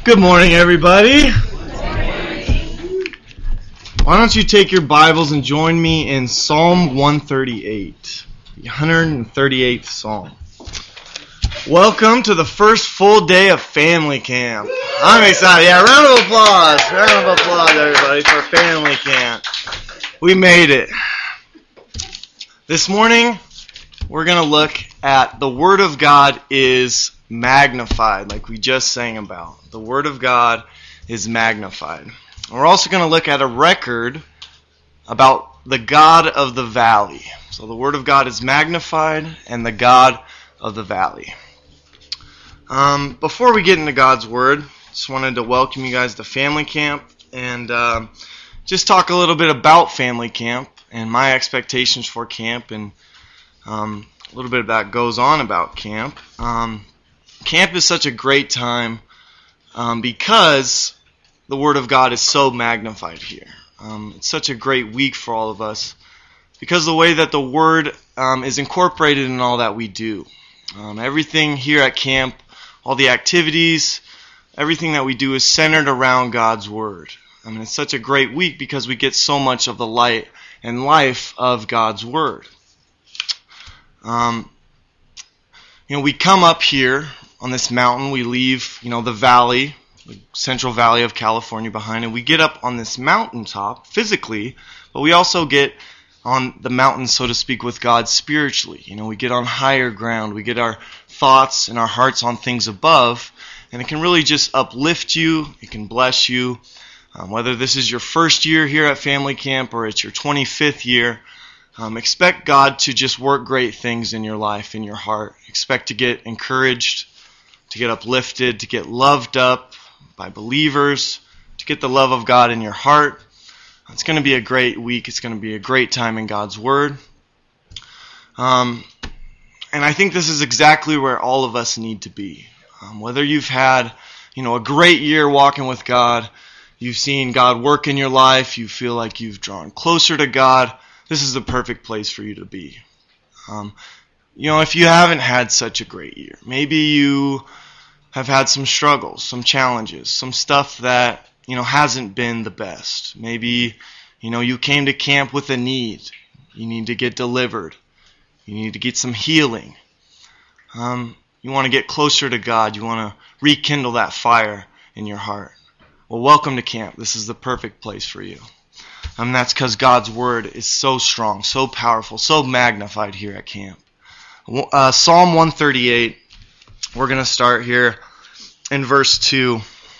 Good morning, everybody. Why don't you take your Bibles and join me in Psalm 138, the 138th Psalm. Welcome to the first full day of family camp. I'm excited. Yeah, round of applause. Round of applause, everybody, for family camp. We made it. This morning, we're going to look at the Word of God is magnified, like we just sang about. The Word of God is magnified. We're also going to look at a record about the God of the valley. So the Word of God is magnified and the God of the valley. Before we get into God's Word, just wanted to welcome you guys to family camp and just talk a little bit about family camp and my expectations for camp and a little bit about goes on about camp. Camp is such a great time because the Word of God is so magnified here. It's such a great week for all of us because of the way that the Word is incorporated in all that we do. Everything here at camp, all the activities, everything that we do is centered around God's Word. It's such a great week because we get so much of the light and life of God's Word. We come up here on this mountain, we leave, the valley, the Central Valley of California behind, and we get up on this mountaintop physically, but we also get on the mountain, so to speak, with God spiritually. We get on higher ground, we get our thoughts and our hearts on things above, and it can really just uplift you, it can bless you. Whether this is your first year here at family camp or it's your 25th year, expect God to just work great things in your life, in your heart. Expect to get encouraged, to get uplifted, to get loved up by believers, to get the love of God in your heart. It's going to be a great week. It's going to be a great time in God's Word. And I think this is exactly where all of us need to be. Whether you've had, a great year walking with God, you've seen God work in your life, you feel like you've drawn closer to God, this is the perfect place for you to be. If you haven't had such a great year, maybe you have had some struggles, some challenges, some stuff that, hasn't been the best. Maybe, you came to camp with a need. You need to get delivered. You need to get some healing. You want to get closer to God. You want to rekindle that fire in your heart. Well, welcome to camp. This is the perfect place for you. That's because God's Word is so strong, so powerful, so magnified here at camp. Psalm 138, we're going to start here in verse 2.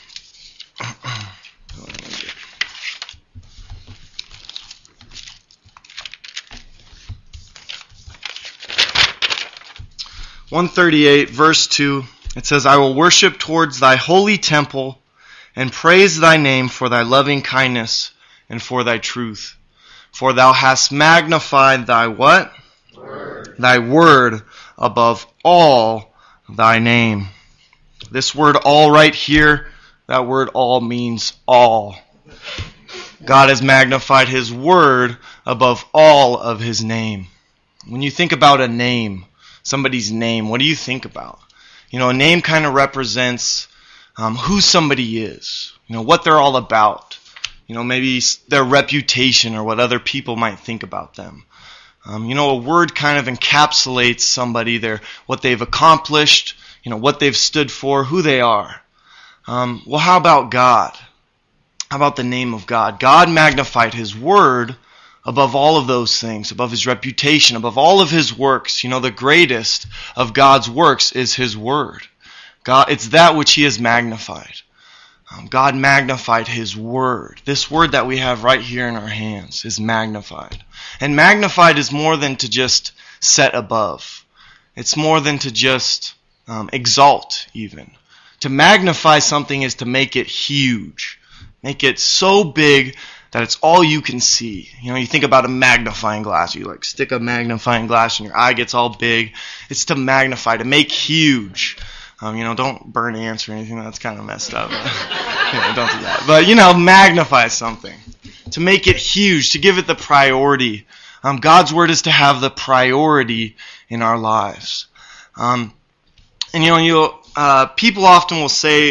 Verse 2, it says, I will worship towards thy holy temple and praise thy name for thy loving kindness and for thy truth. For thou hast magnified thy what? Word. Thy word above all thy name. This word all right here, that word all means all. God has magnified His word above all of His name. When you think about a name, somebody's name, what do you think about? A name kind of represents who somebody is, what they're all about. Maybe their reputation or what other people might think about them. A word kind of encapsulates somebody, what they've accomplished, what they've stood for, who they are. Well, how about God? How about the name of God? God magnified His word above all of those things, above His reputation, above all of His works. The greatest of God's works is His word. God, it's that which He has magnified. God magnified His word. This word that we have right here in our hands is magnified. And magnified is more than to just set above. It's more than to just exalt even. To magnify something is to make it huge. Make it so big that it's all you can see. You think about a magnifying glass. You stick a magnifying glass and your eye gets all big. It's to magnify, to make huge. Don't burn ants or anything. That's kind of messed up. Don't do that. But, magnify something. To make it huge, to give it the priority. God's Word is to have the priority in our lives. People often will say,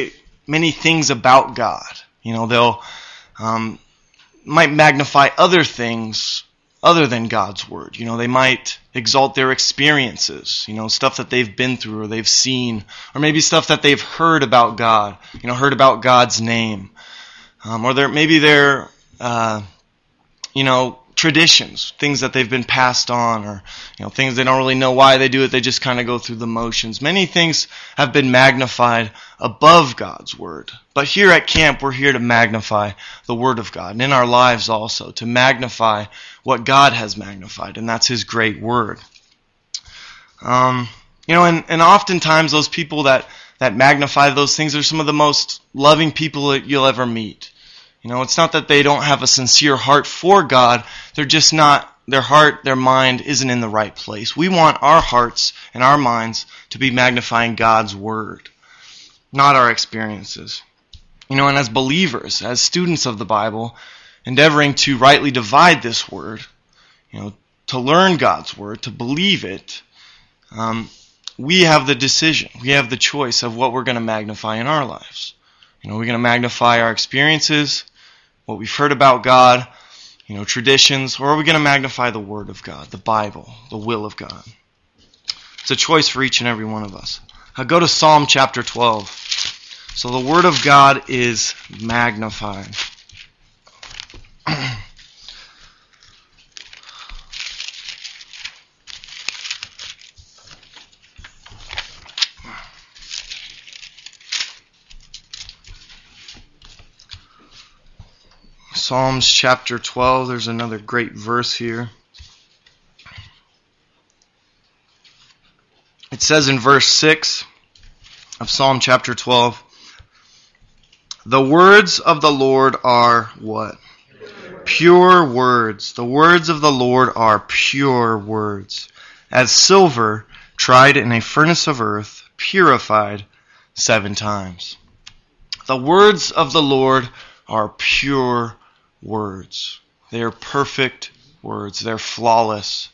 many things about God. They'll might magnify other things other than God's word. They might exalt their experiences, stuff that they've been through or they've seen, or maybe stuff that they've heard about God, heard about God's name. Or maybe they're traditions, things that they've been passed on, or things they don't really know why they do it, they just kind of go through the motions. Many things have been magnified above God's word. But here at camp, we're here to magnify the word of God, and in our lives also, to magnify what God has magnified, and that's his great word. And oftentimes those people that magnify those things are some of the most loving people that you'll ever meet. It's not that they don't have a sincere heart for God. They're just not, their heart, their mind isn't in the right place. We want our hearts and our minds to be magnifying God's word, not our experiences. And as believers, as students of the Bible, endeavoring to rightly divide this word, to learn God's word, to believe it, we have the decision, we have the choice of what we're going to magnify in our lives. We're going to magnify our experiences, what we've heard about God, traditions, or are we going to magnify the Word of God, the Bible, the will of God? It's a choice for each and every one of us. Go to Psalm chapter 12. So the Word of God is magnified. Psalms chapter 12, there's another great verse here. It says in verse 6 of Psalm chapter 12, the words of the Lord are what? Pure words. The words of the Lord are pure words, as silver tried in a furnace of earth, purified 7 times. The words of the Lord are pure words. They are perfect words. They're flawless.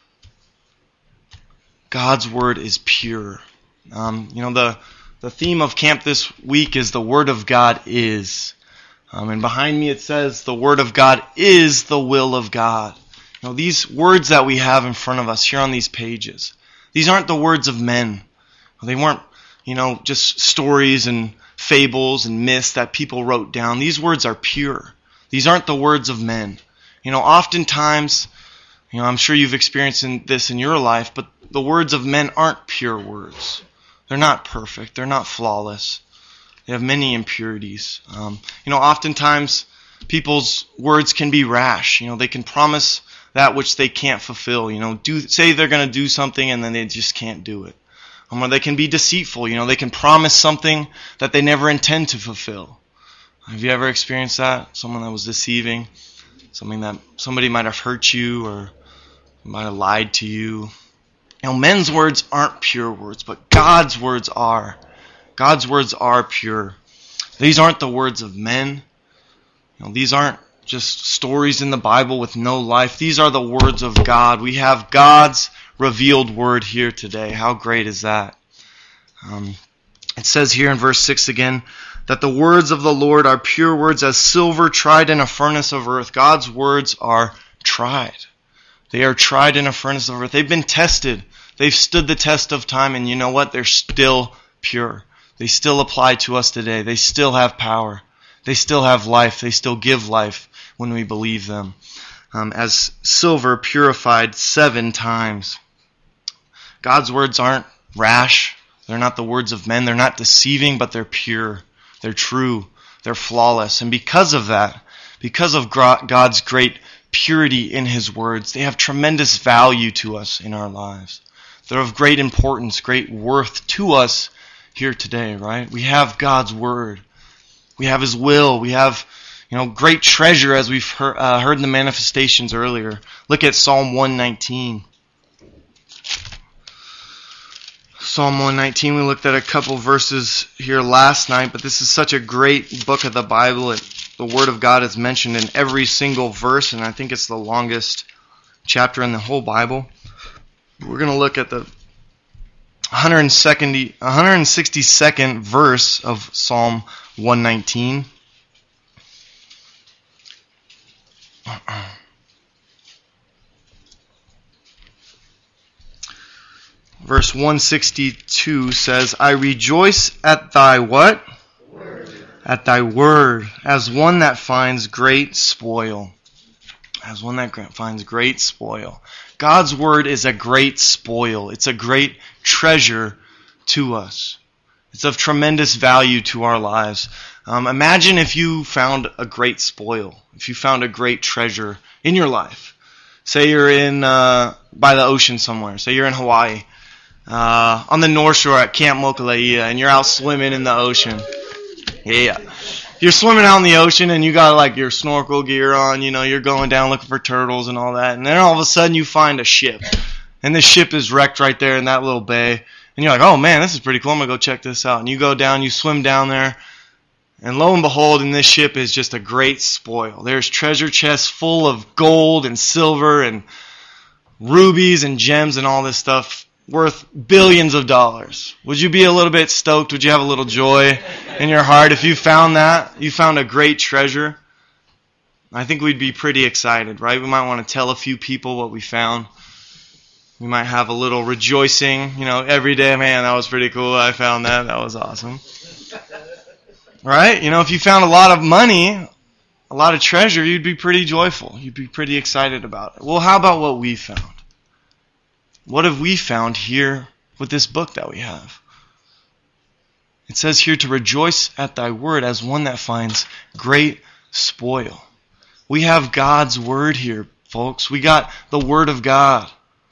God's word is pure. The theme of camp this week is the Word of God is. And behind me it says the Word of God is the will of God. These words that we have in front of us here on these pages, these aren't the words of men. They weren't, just stories and fables and myths that people wrote down. These words are pure. These aren't the words of men. Oftentimes, I'm sure you've experienced this in your life, but the words of men aren't pure words. They're not perfect. They're not flawless. They have many impurities. Oftentimes people's words can be rash. They can promise that which they can't fulfill. Say they're going to do something and then they just can't do it. Or they can be deceitful. They can promise something that they never intend to fulfill. Have you ever experienced that? Someone that was deceiving, somebody might have hurt you or might have lied to you. Men's words aren't pure words, but God's words are. God's words are pure. These aren't the words of men. These aren't just stories in the Bible with no life. These are the words of God. We have God's revealed word here today. How great is that? It says here in verse 6 again, that the words of the Lord are pure words as silver tried in a furnace of earth. God's words are tried. They are tried in a furnace of earth. They've been tested. They've stood the test of time, and you know what? They're still pure. They still apply to us today. They still have power. They still have life. They still give life when we believe them. As silver purified 7 times. God's words aren't rash. They're not the words of men. They're not deceiving, but they're pure. They're true. They're flawless. And because of that, because of God's great purity in His words, they have tremendous value to us in our lives. They're of great importance, great worth to us here today, right? We have God's word. We have His will. We have, great treasure as we've heard in the manifestations earlier. Look at Psalm 119. Psalm 119, we looked at a couple verses here last night, but this is such a great book of the Bible. The Word of God is mentioned in every single verse, and I think it's the longest chapter in the whole Bible. We're going to look at the 162nd verse of Psalm 119. Verse 162 says, I rejoice at thy what? Word. At thy word, as one that finds great spoil. As one that finds great spoil. God's word is a great spoil. It's a great treasure to us. It's of tremendous value to our lives. Imagine if you found a great spoil, if you found a great treasure in your life. Say you're in by the ocean somewhere. Say you're in Hawaii, on the North Shore at Camp Mokuleia, and you're out swimming in the ocean. Yeah. You're swimming out in the ocean, and you got like your snorkel gear on. You know, you're going down looking for turtles and all that. And then all of a sudden you find a ship. And the ship is wrecked right there in that little bay. And you're like, oh man, this is pretty cool. I'm going to go check this out. And you go down, you swim down there. And lo and behold, in this ship is just a great spoil. There's treasure chests full of gold and silver and rubies and gems and all this stuff worth billions of dollars. Would you be a little bit stoked? Would you have a little joy in your heart if you found that? You found a great treasure? I think we'd be pretty excited, right? We might want to tell a few people what we found. We might have a little rejoicing, you know, every day. Man, that was pretty cool. I found that. That was awesome. Right? You know, if you found a lot of money, a lot of treasure, you'd be pretty joyful. You'd be pretty excited about it. Well, how about what we found? What have we found here with this book that we have? It says here to rejoice at thy word as one that finds great spoil. We have God's word here, folks. We got the word of God.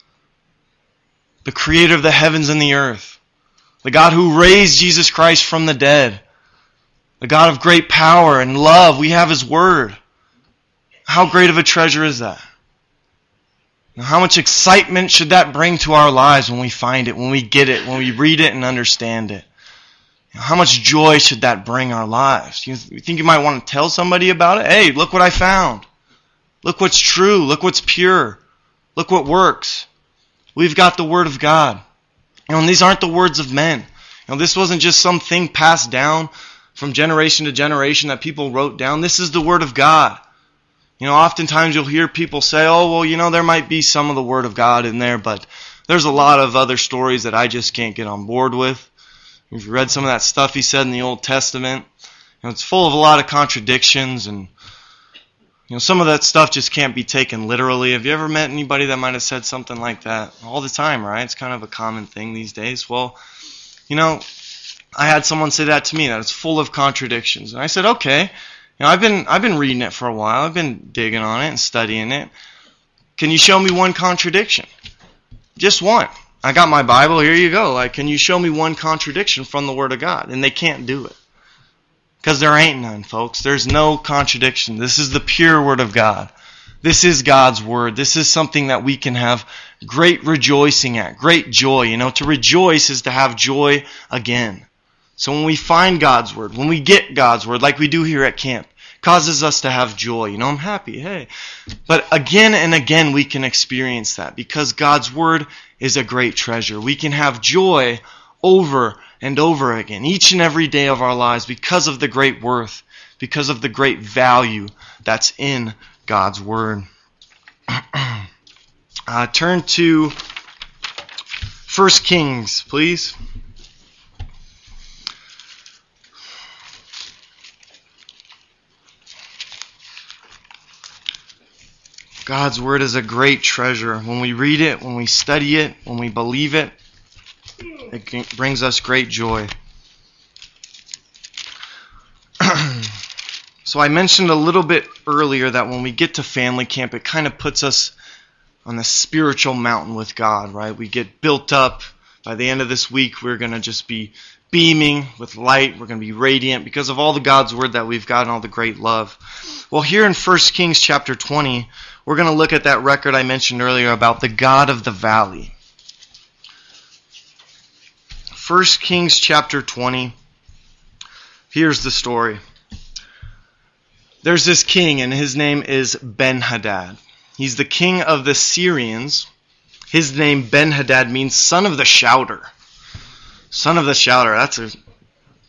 The creator of the heavens and the earth. The God who raised Jesus Christ from the dead. The God of great power and love. We have his word. How great of a treasure is that? Now, how much excitement should that bring to our lives when we find it, when we get it, when we read it and understand it? How much joy should that bring our lives? You think you might want to tell somebody about it? Hey, look what I found. Look what's true. Look what's pure. Look what works. We've got the Word of God. You know, and these aren't the words of men. You know, this wasn't just something passed down from generation to generation that people wrote down. This is the Word of God. You know, oftentimes you'll hear people say, oh, well, you know, there might be some of the Word of God in there, but there's a lot of other stories that I just can't get on board with. If you read some of that stuff he said in the Old Testament, you know, it's full of a lot of contradictions, and you know, some of that stuff just can't be taken literally. Have you ever met anybody that might have said something like that? All the time, right? It's kind of a common thing these days. Well, you know, I had someone say that to me, that it's full of contradictions. And I said, okay, you know, I've been reading it for a while. I've been digging on it and studying it. Can you show me one contradiction? Just one. I got my Bible. Here you go. Like, can you show me one contradiction from the Word of God? And they can't do it. Because there ain't none, folks. There's no contradiction. This is the pure Word of God. This is God's Word. This is something that we can have great rejoicing at, great joy. You know, to rejoice is to have joy again. So when we find God's Word, when we get God's Word, like we do here at camp, it causes us to have joy. You know, I'm happy, hey. But again and again we can experience that because God's Word is a great treasure. We can have joy over and over again, each and every day of our lives, because of the great worth, because of the great value that's in God's Word. Turn to 1 Kings, please. God's Word is a great treasure. When we read it, when we study it, when we believe it, it brings us great joy. So I mentioned a little bit earlier that when we get to family camp, it kind of puts us on the spiritual mountain with God, right? We get built up. By the end of this week, we're going to just be beaming with light. We're going to be radiant because of all the God's Word that we've got and all the great love. Well, here in 1 Kings chapter 20, we're going to look at that record I mentioned earlier about the God of the valley. 1 Kings chapter 20. Here's the story. There's this king, and his name is Ben-Hadad. He's the king of the Syrians. His name, Ben-Hadad, means son of the shouter. Son of the shouter. That's a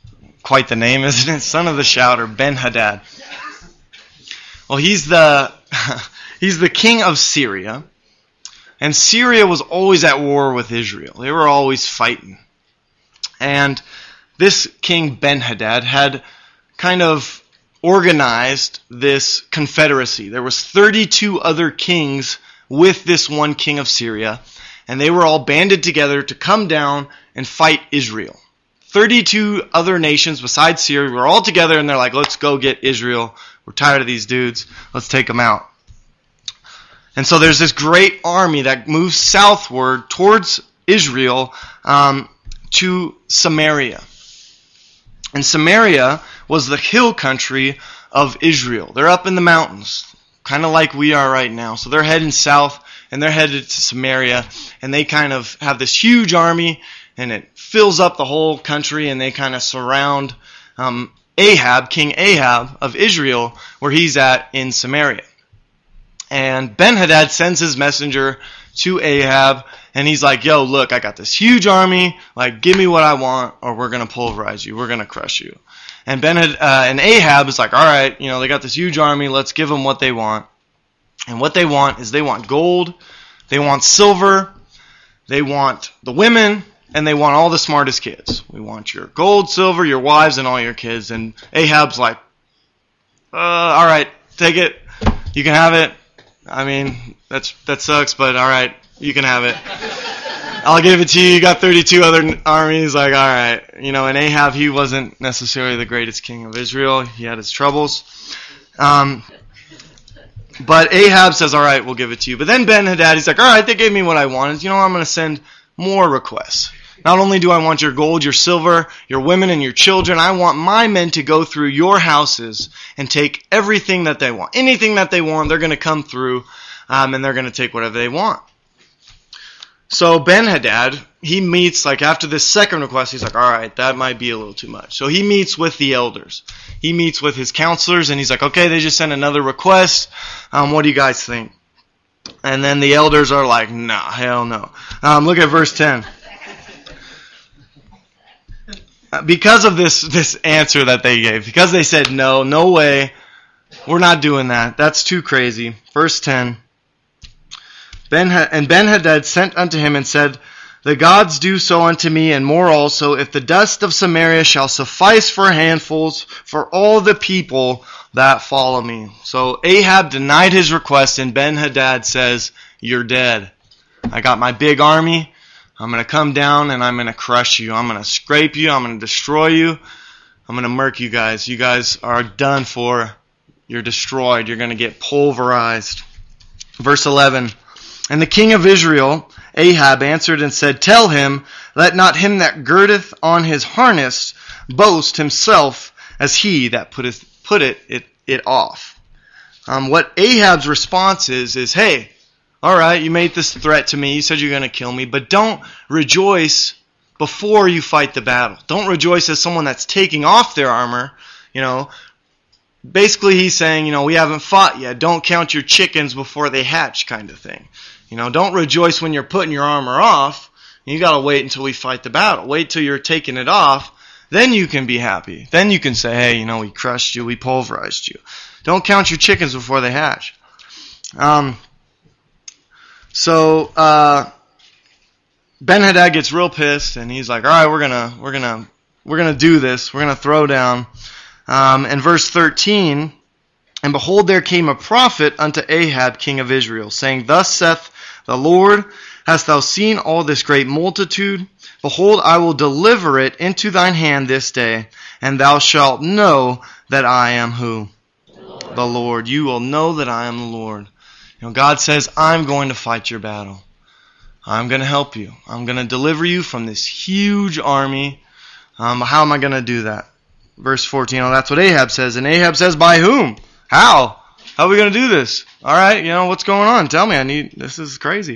quite the name, isn't it? Son of the shouter, Ben-Hadad. Well, he's the king of Syria. And Syria was always at war with Israel. They were always fighting. And this king Ben-Hadad had kind of organized this confederacy. There was 32 other kings with this one king of Syria. And they were all banded together to come down and fight Israel. 32 other nations besides Syria were all together, and they're like, let's go get Israel. We're tired of these dudes. Let's take them out. And so there's this great army that moves southward towards Israel to Samaria. And Samaria was the hill country of Israel. They're up in the mountains, kind of like we are right now. So they're heading south, and they're headed to Samaria. And they kind of have this huge army, and it fills up the whole country, and they kind of surround Ahab, King Ahab of Israel, where he's at in Samaria. And Ben-Hadad sends his messenger to Ahab, and he's like, yo, look, I got this huge army. Like, give me what I want, or we're going to pulverize you. We're going to crush you. And and Ahab is like, all right, they got this huge army. Let's give them what they want. And what they want is they want gold, they want silver, they want the women, and they want all the smartest kids. We want your gold, silver, your wives, and all your kids. And Ahab's like, all right, take it. You can have it. I mean, that sucks, but all right, you can have it. I'll give it to you. You got 32 other armies. Like, all right. And Ahab, he wasn't necessarily the greatest king of Israel. He had his troubles. But Ahab says, all right, we'll give it to you. But then Ben-Hadad, he's like, all right, they gave me what I wanted. I'm going to send more requests. Not only do I want your gold, your silver, your women, and your children, I want my men to go through your houses and take everything that they want. Anything that they want, they're going to come through, and they're going to take whatever they want. So Ben-Hadad, he meets, after this second request, he's like, all right, that might be a little too much. So he meets with the elders. He meets with his counselors, and he's like, okay, they just sent another request. What do you guys think? And then the elders are like, nah, hell no. Look at verse 10. Because of this answer that they gave, because they said, no way, we're not doing that. That's too crazy. Verse 10. And Ben-Hadad sent unto him and said, the gods do so unto me, and more also, if the dust of Samaria shall suffice for handfuls for all the people that follow me. So Ahab denied his request, and Ben-Hadad says, you're dead. I got my big army. I'm going to come down and I'm going to crush you. I'm going to scrape you. I'm going to destroy you. I'm going to murk you guys. You guys are done for. You're destroyed. You're going to get pulverized. Verse 11. And the king of Israel, Ahab, answered and said, tell him, let not him that girdeth on his harness boast himself as he that put it off. What Ahab's response is, hey, all right, you made this threat to me. You said you're going to kill me, but don't rejoice before you fight the battle. Don't rejoice as someone that's taking off their armor. Basically he's saying, we haven't fought yet. Don't count your chickens before they hatch, kind of thing. Don't rejoice when you're putting your armor off. You got to wait until we fight the battle. Wait till you're taking it off. Then you can be happy. Then you can say, hey, we crushed you. We pulverized you. Don't count your chickens before they hatch. So Ben-Hadad gets real pissed, and he's like, all right, we're gonna do this. We're gonna throw down. And verse 13, and behold, there came a prophet unto Ahab, king of Israel, saying, thus saith the Lord, hast thou seen all this great multitude? Behold, I will deliver it into thine hand this day, and thou shalt know that I am who? The Lord. You will know that I am the Lord. God says, I'm going to fight your battle. I'm going to help you. I'm going to deliver you from this huge army. How am I going to do that? Verse 14, that's what Ahab says. And Ahab says, by whom? How? How are we going to do this? All right, what's going on? Tell me. This is crazy.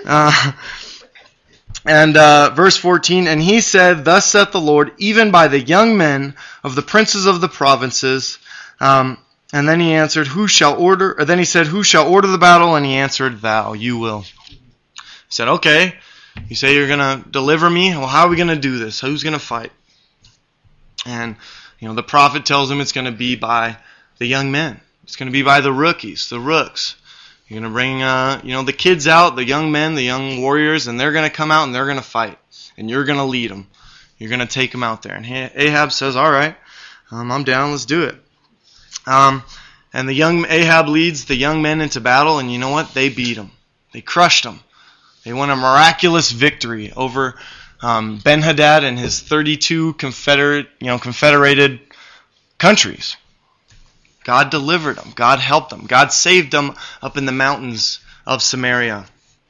Verse 14, and he said, thus saith the Lord, even by the young men of the princes of the provinces. And then he answered, who shall order? Or then he said, who shall order the battle? And he answered, thou, you will. He said, okay, you say you're going to deliver me. Well, how are we going to do this? Who's going to fight? And The prophet tells him it's going to be by the young men. It's going to be by the rookies, the rooks. You're going to bring, the kids out, the young men, the young warriors, and they're going to come out and they're going to fight. And you're going to lead them. You're going to take them out there. And Ahab says, all right, I'm down, let's do it. And the young Ahab leads the young men into battle, and you know what? They beat them. They crushed them. They won a miraculous victory over Ben-Hadad and his 32 confederated countries. God delivered them. God helped them. God saved them up in the mountains of Samaria.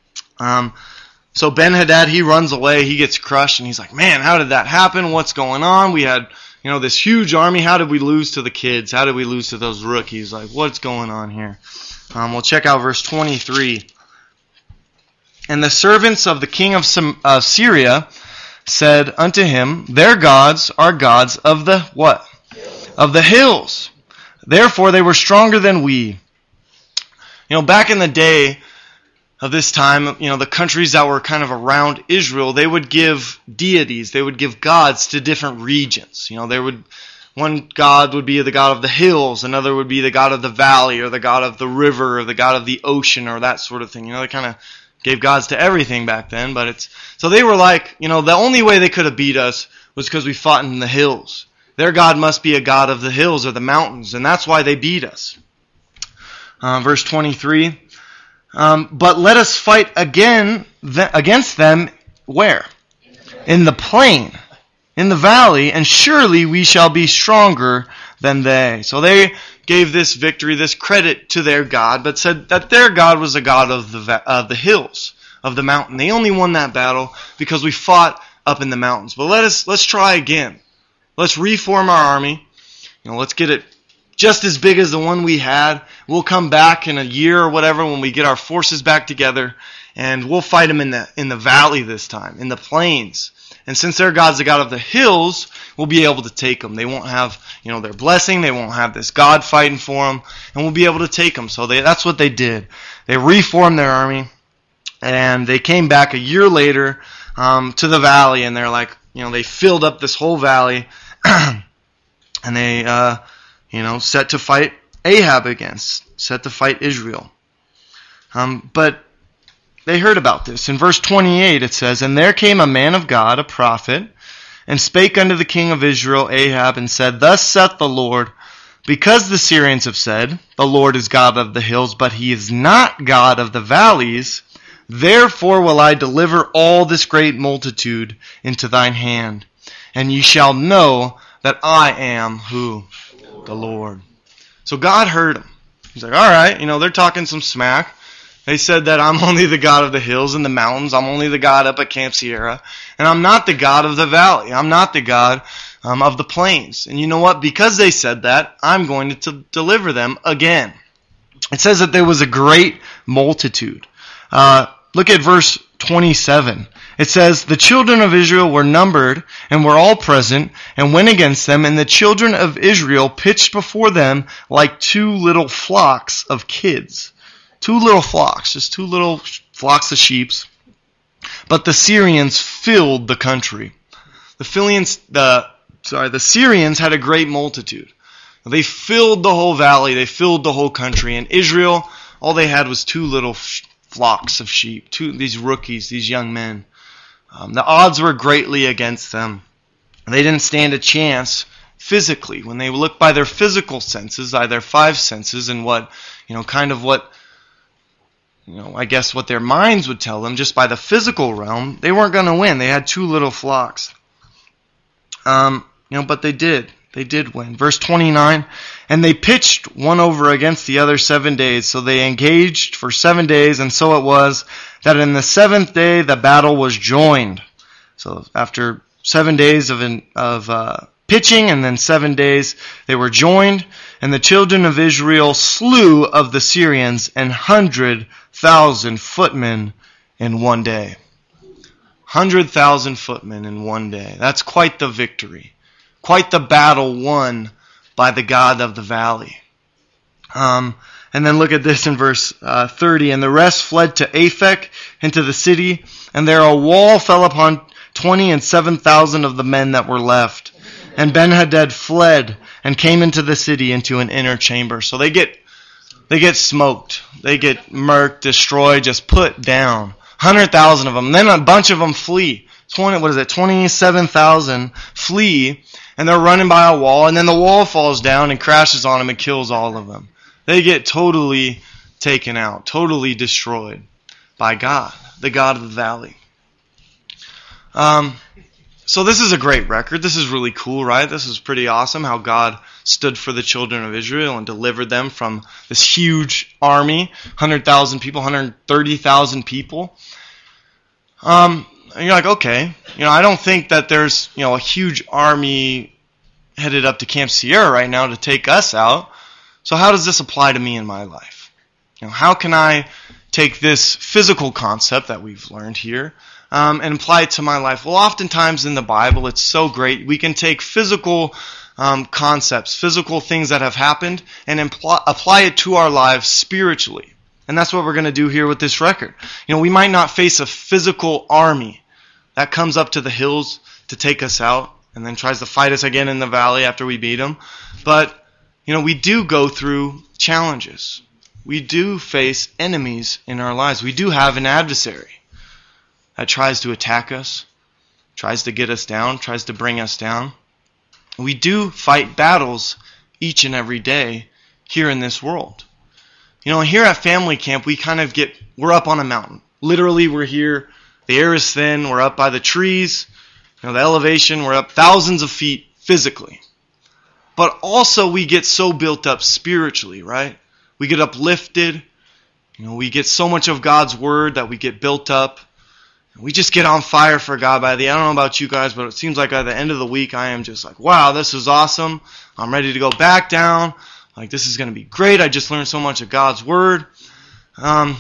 So Ben-Hadad, he runs away. He gets crushed, and he's like, man, how did that happen? What's going on? We had, this huge army. How did we lose to the kids? How did we lose to those rookies? Like, what's going on here? We'll check out verse 23. And the servants of the king of Syria said unto him, their gods are gods of the what? Of the hills. Therefore they were stronger than we. Back in the day of this time, the countries that were kind of around Israel, they would give deities, they would give gods to different regions. One god would be the god of the hills, another would be the god of the valley, or the god of the river, or the god of the ocean, or that sort of thing. They kind of gave gods to everything back then, so they were like, the only way they could have beat us was because we fought in the hills. Their God must be a God of the hills or the mountains, and that's why they beat us. Verse 23, but let us fight against them where? In the plain, in the valley, and surely we shall be stronger than they. So they gave this victory, this credit to their God, but said that their God was a God of the hills, of the mountain. They only won that battle because we fought up in the mountains. But let's try again. Let's reform our army. Let's get it just as big as the one we had. We'll come back in a year or whatever when we get our forces back together, and we'll fight them in the valley this time, in the plains. And since their God's the God of the hills, we'll be able to take them. They won't have, their blessing. They won't have this God fighting for them, and we'll be able to take them. So that's what they did. They reformed their army, and they came back a year later to the valley, and they're like, they filled up this whole valley. And they, set to fight Ahab set to fight Israel. But they heard about this. In verse 28 it says, and there came a man of God, a prophet, and spake unto the king of Israel, Ahab, and said, thus saith the Lord, because the Syrians have said, the Lord is God of the hills, but he is not God of the valleys, therefore will I deliver all this great multitude into thine hand. And ye shall know that I am who? The Lord. So God heard him. He's like, all right, they're talking some smack. They said that I'm only the God of the hills and the mountains. I'm only the God up at Camp Sierra. And I'm not the God of the valley. I'm not the God of the plains. And you know what? Because they said that, I'm going to deliver them again. It says that there was a great multitude. Look at verse 27. It says, the children of Israel were numbered, and were all present, and went against them, and the children of Israel pitched before them like two little flocks of kids. Two little flocks, just two little flocks of sheep. But the Syrians filled the country. The Syrians had a great multitude. They filled the whole valley, they filled the whole country, and Israel, all they had was two little flocks of sheep, these rookies, these young men. The odds were greatly against them. They didn't stand a chance physically. When they looked by their physical senses, by their five senses, and what their minds would tell them, just by the physical realm, they weren't going to win. They had two little flocks. But they did. They did win. Verse 29, and they pitched one over against the other 7 days. So they engaged for 7 days, and so it was that in the seventh day the battle was joined. So after 7 days of pitching, and then 7 days they were joined, and the children of Israel slew of the Syrians 100,000 footmen in 1 day. 100,000 footmen in 1 day. That's quite the victory. Quite the battle won by the God of the valley. And then look at this in verse 30. And the rest fled to Aphek into the city, and there a wall fell upon 27,000 of the men that were left. And Ben-Hadad fled and came into the city into an inner chamber. So they get smoked. They get murked, destroyed, just put down. 100,000 of them. And then a bunch of them flee. 27,000 flee, and they're running by a wall, and then the wall falls down and crashes on them and kills all of them. They get totally taken out, totally destroyed by God, the God of the valley. So this is a great record. This is really cool, right? This is pretty awesome how God stood for the children of Israel and delivered them from this huge army, 100,000 people, 130,000 people. And you're like, okay, I don't think that there's, a huge army headed up to Camp Sierra right now to take us out. So how does this apply to me in my life? How can I take this physical concept that we've learned here and apply it to my life? Well, oftentimes in the Bible, it's so great. We can take physical concepts, physical things that have happened, and apply it to our lives spiritually. And that's what we're going to do here with this record. We might not face a physical army that comes up to the hills to take us out and then tries to fight us again in the valley after we beat them. But, we do go through challenges. We do face enemies in our lives. We do have an adversary that tries to attack us, tries to get us down, tries to bring us down. We do fight battles each and every day here in this world. Here at Family Camp, we're up on a mountain. Literally, we're here. The air is thin. We're up by the trees. The elevation, we're up thousands of feet physically. But also we get so built up spiritually, right? We get uplifted. We get so much of God's Word that we get built up. We just get on fire for God I don't know about you guys, but it seems like at the end of the week I am just like, wow, this is awesome. I'm ready to go back down. This is going to be great. I just learned so much of God's Word. In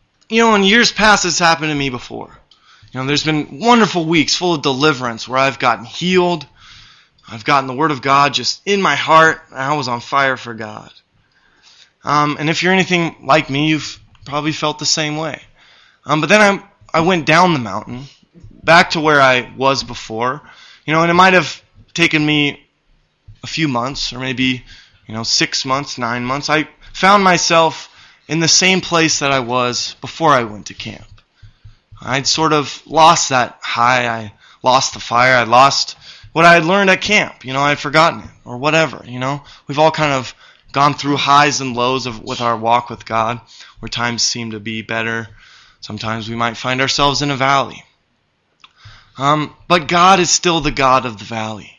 years past, it's happened to me before. There's been wonderful weeks full of deliverance where I've gotten healed. I've gotten the Word of God just in my heart, and I was on fire for God. And if you're anything like me, you've probably felt the same way. But then I went down the mountain, back to where I was before. And it might have taken me a few months, or maybe 6 months, 9 months. I found myself in the same place that I was before I went to camp. I'd sort of lost that high. I lost the fire. I lost what I had learned at camp. I had forgotten it or whatever. We've all kind of gone through highs and lows with our walk with God, where times seem to be better. Sometimes we might find ourselves in a valley. But God is still the God of the valley.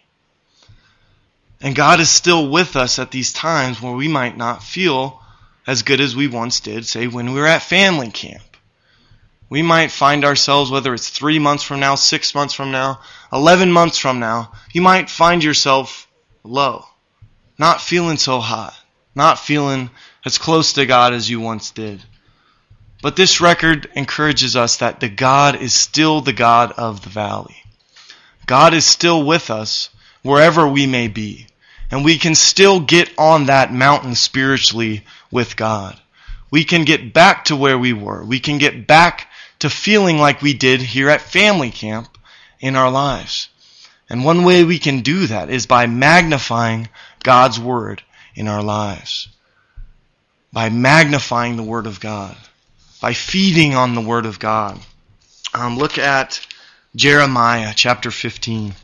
And God is still with us at these times where we might not feel as good as we once did, say, when we were at family camp. We might find ourselves, whether it's 3 months from now, 6 months from now, 11 months from now, you might find yourself low, not feeling so hot, not feeling as close to God as you once did. But this record encourages us that the God is still the God of the valley. God is still with us wherever we may be. And we can still get on that mountain spiritually with God. We can get back to where we were. We can get back to feeling like we did here at family camp in our lives. And one way we can do that is by magnifying God's Word in our lives. By magnifying the Word of God. By feeding on the Word of God. Look at Jeremiah chapter 15.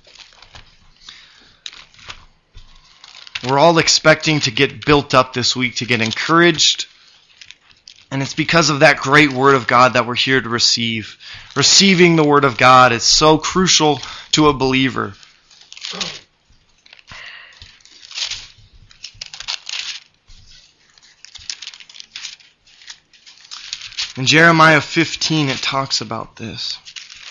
We're all expecting to get built up this week, to get encouraged. And it's because of that great Word of God that we're here to receive. Receiving the Word of God is so crucial to a believer. In Jeremiah 15, it talks about this.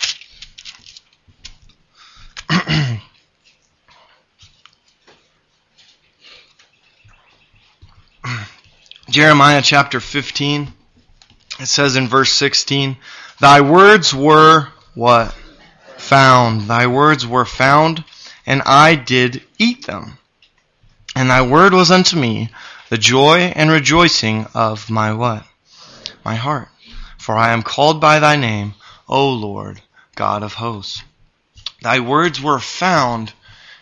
Jeremiah chapter 15, it says in verse 16, Thy words were what? Found. Thy words were found, and I did eat them. And thy word was unto me the joy and rejoicing of my what? My heart. For I am called by thy name, O Lord, God of hosts. Thy words were found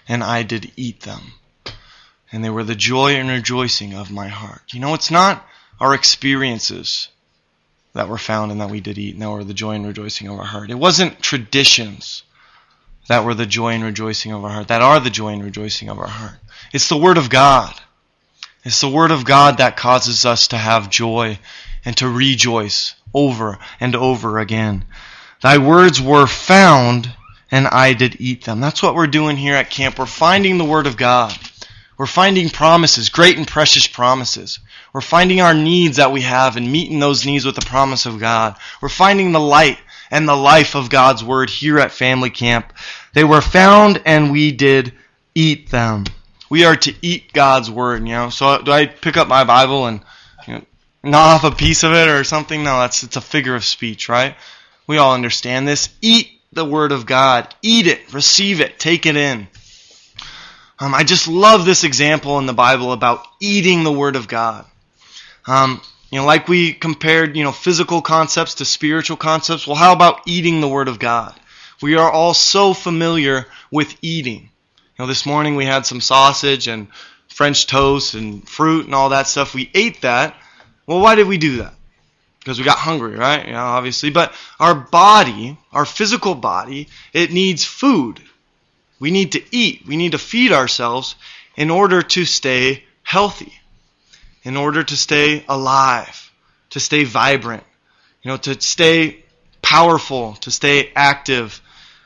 and I did eat them. And they were the joy and rejoicing of my heart. You know, it's not our experiences that were found and that we did eat, and that were the joy and rejoicing of our heart. It wasn't traditions that were the joy and rejoicing of our heart, that are the joy and rejoicing of our heart. It's the Word of God. It's the Word of God that causes us to have joy and to rejoice over and over again. Thy words were found, and I did eat them. That's what we're doing here at camp. We're finding the Word of God. We're finding promises, great and precious promises. We're finding our needs that we have and meeting those needs with the promise of God. We're finding the light and the life of God's Word here at Family Camp. They were found and we did eat them. We are to eat God's Word, you know. So do I pick up my Bible and gnaw off a piece of it or something? No, it's a figure of speech, right? We all understand this. Eat the Word of God. Eat it. Receive it. Take it in. I just love this example in the Bible about eating the Word of God. Like we compared, physical concepts to spiritual concepts. Well, how about eating the Word of God? We are all so familiar with eating. This morning we had some sausage and French toast and fruit and all that stuff. We ate that. Well, why did we do that? Because we got hungry, right? Obviously. But our body, our physical body, it needs food. We need to eat. We need to feed ourselves in order to stay healthy, in order to stay alive, to stay vibrant, to stay powerful, to stay active.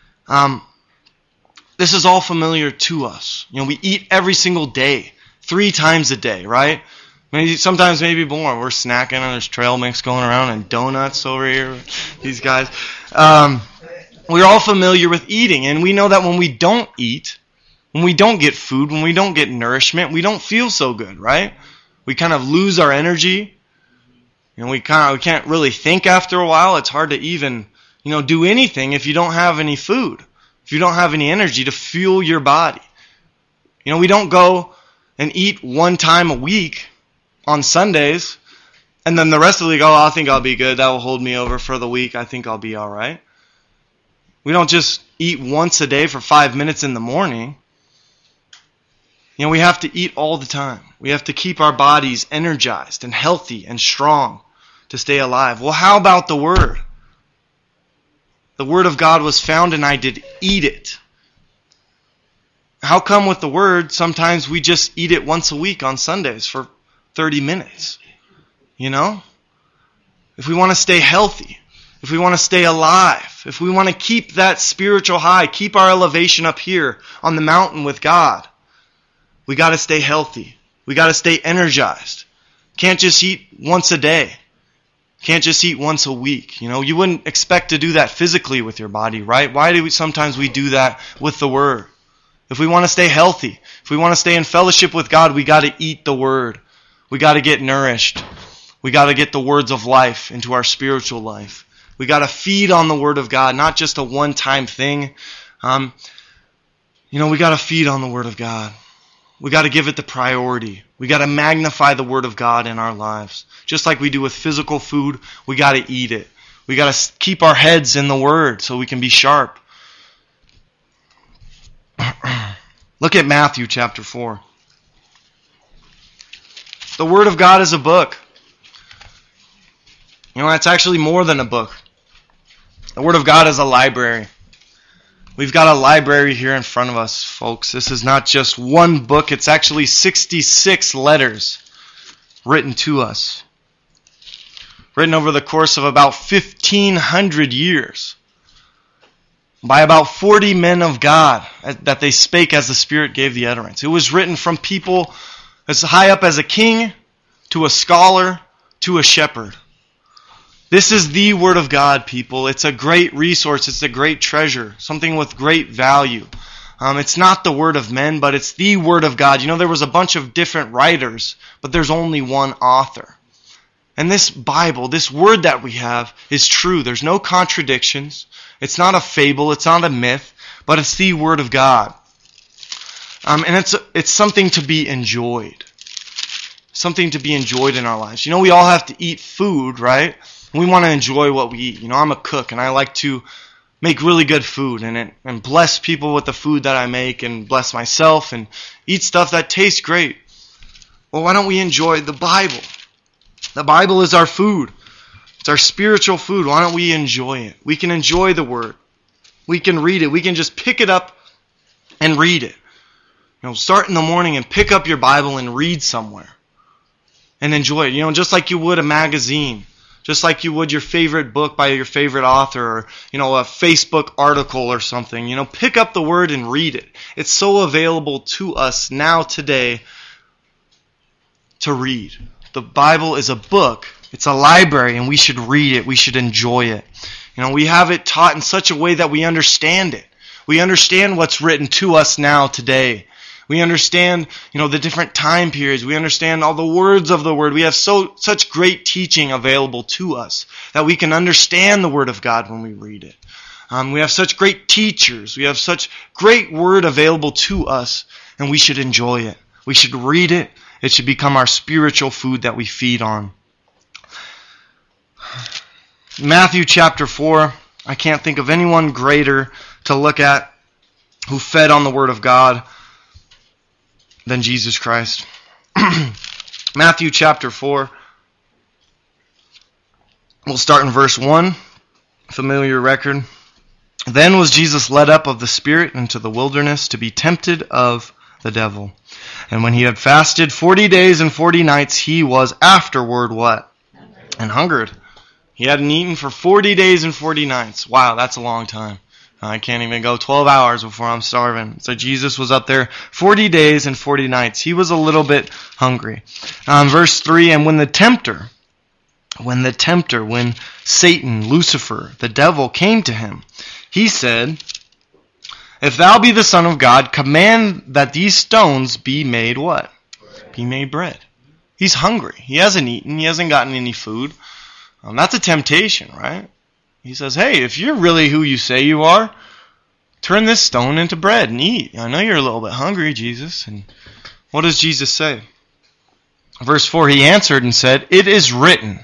This is all familiar to us. We eat every single day, 3 times a day, right? Sometimes maybe more. We're snacking and there's trail mix going around and donuts over here. These guys. We're all familiar with eating, and we know that when we don't eat, when we don't get food, when we don't get nourishment, we don't feel so good, right? We kind of lose our energy, and we can't really think after a while. It's hard to even, do anything if you don't have any food, if you don't have any energy to fuel your body. We don't go and eat 1 time a week on Sundays, and then the rest of the week, I think I'll be good. That will hold me over for the week. I think I'll be all right. We don't just eat once a day for 5 minutes in the morning. We have to eat all the time. We have to keep our bodies energized and healthy and strong to stay alive. Well, how about the Word? The Word of God was found and I did eat it. How come with the Word, sometimes we just eat it once a week on Sundays for 30 minutes? If we want to stay healthy, if we want to stay alive, if we want to keep that spiritual high, keep our elevation up here on the mountain with God, we got to stay healthy. We got to stay energized. Can't just eat once a day. Can't just eat once a week. You wouldn't expect to do that physically with your body, right? Why do we sometimes do that with the Word? If we want to stay healthy, if we want to stay in fellowship with God, we got to eat the Word. We got to get nourished. We got to get the words of life into our spiritual life. We got to feed on the Word of God, not just a one-time thing. We got to feed on the Word of God. We got to give it the priority. We got to magnify the Word of God in our lives. Just like we do with physical food, we got to eat it. We got to keep our heads in the Word so we can be sharp. Look at Matthew chapter 4. The Word of God is a book. It's actually more than a book. The Word of God is a library. We've got a library here in front of us, folks. This is not just one book. It's actually 66 letters written to us. Written over the course of about 1,500 years. By about 40 men of God that they spake as the Spirit gave the utterance. It was written from people as high up as a king, to a scholar, to a shepherd. This is the Word of God, people. It's a great resource. It's a great treasure. Something with great value. It's not the word of men, but it's the Word of God. There was a bunch of different writers, but there's only one author. And this Bible, this Word that we have, is true. There's no contradictions. It's not a fable. It's not a myth, but it's the Word of God. And it's something to be enjoyed. Something to be enjoyed in our lives. We all have to eat food, right? We want to enjoy what we eat. I'm a cook, and I like to make really good food and bless people with the food that I make and bless myself and eat stuff that tastes great. Well, why don't we enjoy the Bible? The Bible is our food. It's our spiritual food. Why don't we enjoy it? We can enjoy the Word. We can read it. We can just pick it up and read it. Start in the morning and pick up your Bible and read somewhere. And enjoy it. Just like you would a magazine. Just like you would your favorite book by your favorite author, or, a Facebook article or something. Pick up the Word and read it. It's so available to us now today to read. The Bible is a book. It's a library, and we should read it. We should enjoy it. We have it taught in such a way that we understand it. We understand what's written to us now today. We understand, the different time periods. We understand all the words of the Word. We have such great teaching available to us that we can understand the Word of God when we read it. We have such great teachers. We have such great Word available to us, and we should enjoy it. We should read it. It should become our spiritual food that we feed on. Matthew chapter 4, I can't think of anyone greater to look at who fed on the Word of God than Jesus Christ. Matthew chapter 4. We'll start in verse 1. Familiar record. Then was Jesus led up of the Spirit into the wilderness to be tempted of the devil. And when he had fasted 40 days and 40 nights, he was afterward what? And hungered. He hadn't eaten for 40 days and 40 nights. Wow, that's a long time. I can't even go 12 hours before I'm starving. So Jesus was up there 40 days and 40 nights. He was a little bit hungry. Verse 3, and when Satan, Lucifer, the devil, came to him, he said, if thou be the Son of God, command that these stones be made what? Be made bread. He's hungry. He hasn't eaten. He hasn't gotten any food. That's a temptation, right? He says, hey, if you're really who you say you are, turn this stone into bread and eat. I know you're a little bit hungry, Jesus. And what does Jesus say? Verse 4, he answered and said, it is written,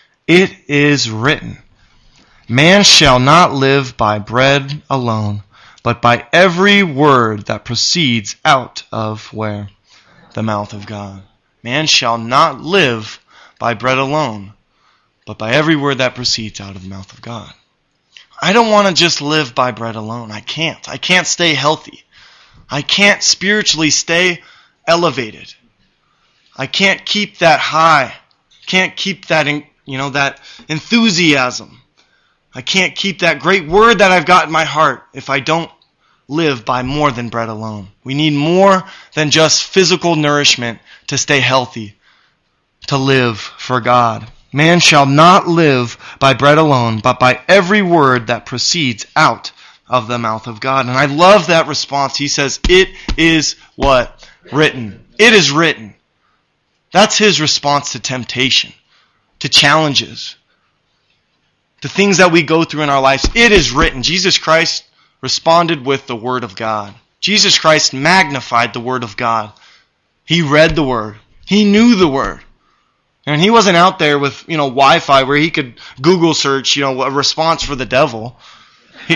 man shall not live by bread alone, but by every word that proceeds out of where? The mouth of God. Man shall not live by bread alone, but by every word that proceeds out of the mouth of God. I don't want to just live by bread alone. I can't. I can't stay healthy. I can't spiritually stay elevated. I can't keep that high. Can't keep that, that enthusiasm. I can't keep that great word that I've got in my heart if I don't live by more than bread alone. We need more than just physical nourishment to stay healthy, to live for God. Man shall not live by bread alone, but by every word that proceeds out of the mouth of God. And I love that response. He says, it is what? Written. It is written. That's his response to temptation, to challenges, to things that we go through in our lives. It is written. Jesus Christ responded with the Word of God. Jesus Christ magnified the Word of God. He read the Word. He knew the Word. And he wasn't out there with, Wi-Fi where he could Google search, a response for the devil. You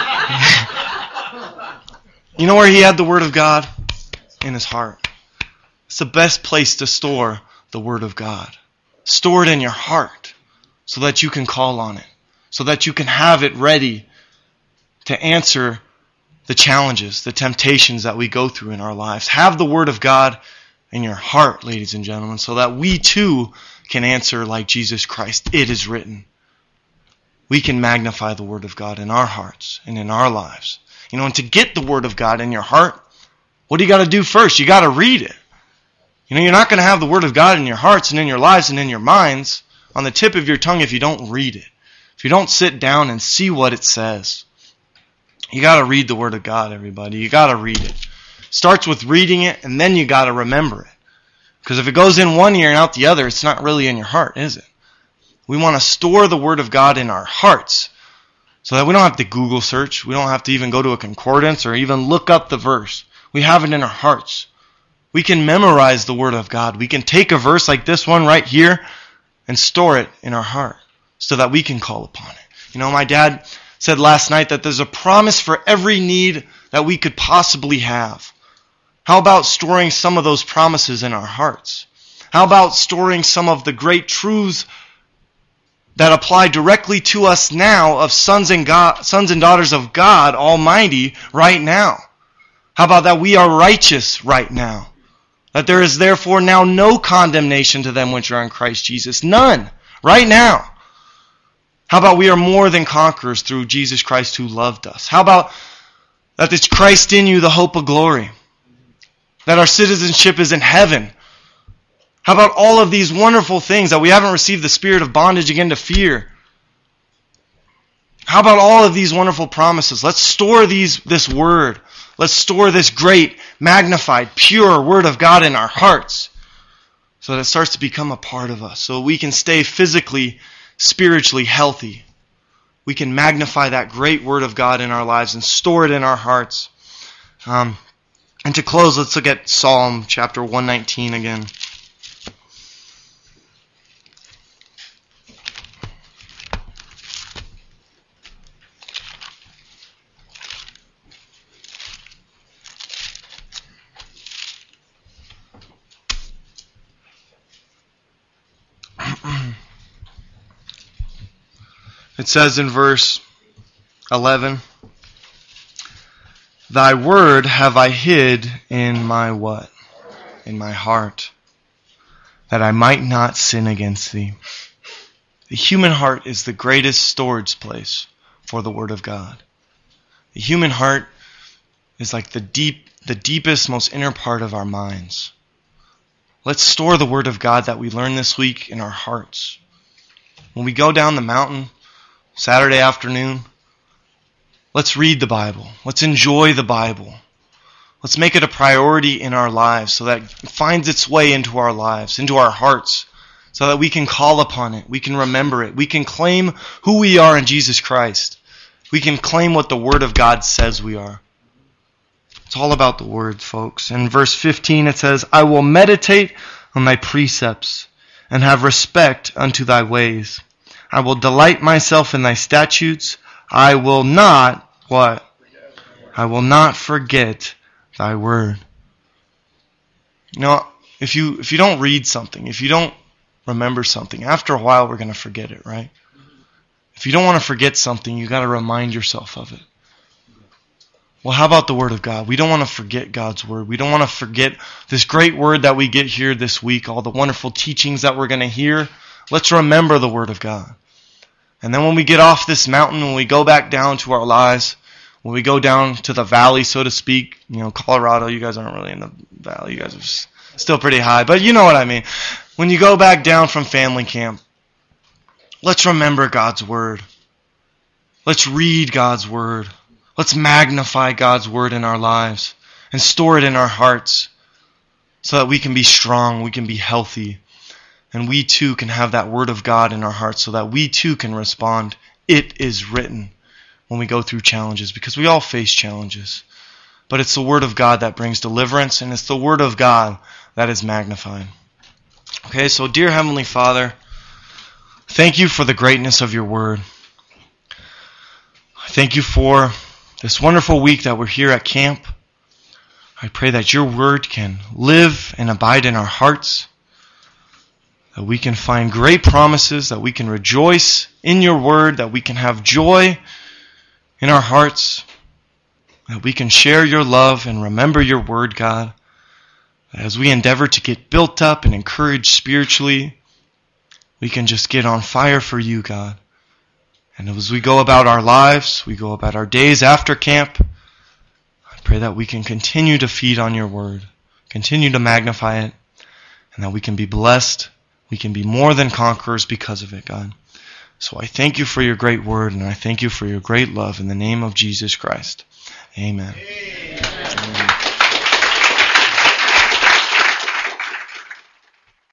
know where he had the Word of God? In his heart. It's the best place to store the Word of God. Store it in your heart so that you can call on it. So that you can have it ready to answer the challenges, the temptations that we go through in our lives. Have the Word of God in your heart, ladies and gentlemen, so that we too can answer like Jesus Christ. It is written. We can magnify the Word of God in our hearts and in our lives. And to get the Word of God in your heart, what do you got to do first? You got to read it. You're not going to have the Word of God in your hearts and in your lives and in your minds on the tip of your tongue if you don't read it. If you don't sit down and see what it says. You got to read the Word of God, everybody. You got to read it. Starts with reading it, and then you got to remember it. Because if it goes in one ear and out the other, it's not really in your heart, is it? We want to store the Word of God in our hearts so that we don't have to Google search. We don't have to even go to a concordance or even look up the verse. We have it in our hearts. We can memorize the Word of God. We can take a verse like this one right here and store it in our heart so that we can call upon it. My dad said last night that there's a promise for every need that we could possibly have. How about storing some of those promises in our hearts? How about storing some of the great truths that apply directly to us now of sons and daughters of God Almighty right now? How about that we are righteous right now? That there is therefore now no condemnation to them which are in Christ Jesus. None. Right now. How about we are more than conquerors through Jesus Christ who loved us? How about that it's Christ in you, the hope of glory? That our citizenship is in heaven. How about all of these wonderful things, that we haven't received the spirit of bondage again to fear? How about all of these wonderful promises? Let's store this word. Let's store this great, magnified, pure word of God in our hearts so that it starts to become a part of us, so we can stay physically, spiritually healthy. We can magnify that great word of God in our lives and store it in our hearts. And to close, let's look at Psalm chapter 119 again. It says in verse 11, Thy word have I hid in my what? In my heart, that I might not sin against thee. The human heart is the greatest storage place for the word of God. The human heart is like the deepest, most inner part of our minds. Let's store the word of God that we learned this week in our hearts. When we go down the mountain Saturday afternoon, let's read the Bible. Let's enjoy the Bible. Let's make it a priority in our lives so that it finds its way into our lives, into our hearts, so that we can call upon it. We can remember it. We can claim who we are in Jesus Christ. We can claim what the Word of God says we are. It's all about the Word, folks. In verse 15 it says, I will meditate on thy precepts and have respect unto thy ways. I will delight myself in thy statutes. I will not, what? I will not forget thy word. You know, if you don't read something, if you don't remember something, after a while we're going to forget it, right? If you don't want to forget something, you got to remind yourself of it. Well, how about the Word of God? We don't want to forget God's Word. We don't want to forget this great Word that we get here this week, all the wonderful teachings that we're going to hear. Let's remember the Word of God. And then when we get off this mountain, when we go back down to our lives, when we go down to the valley, so to speak, you know, Colorado, you guys aren't really in the valley. You guys are still pretty high, but you know what I mean. When you go back down from family camp, let's remember God's Word. Let's read God's Word. Let's magnify God's Word in our lives and store it in our hearts so that we can be strong, we can be healthy, and we too can have that Word of God in our hearts so that we too can respond. It is written when we go through challenges, because we all face challenges. But it's the Word of God that brings deliverance, and it's the Word of God that is magnified. Okay, so dear Heavenly Father, thank you for the greatness of your Word. Thank you for this wonderful week that we're here at camp. I pray that your Word can live and abide in our hearts, that we can find great promises, that we can rejoice in your Word, that we can have joy in our hearts, that we can share your love and remember your Word, God. As we endeavor to get built up and encouraged spiritually, we can just get on fire for you, God. And as we go about our lives, we go about our days after camp, I pray that we can continue to feed on your Word, continue to magnify it, and that we can be blessed. We can be more than conquerors because of it, God. So I thank you for your great Word, and I thank you for your great love in the name of Jesus Christ. Amen.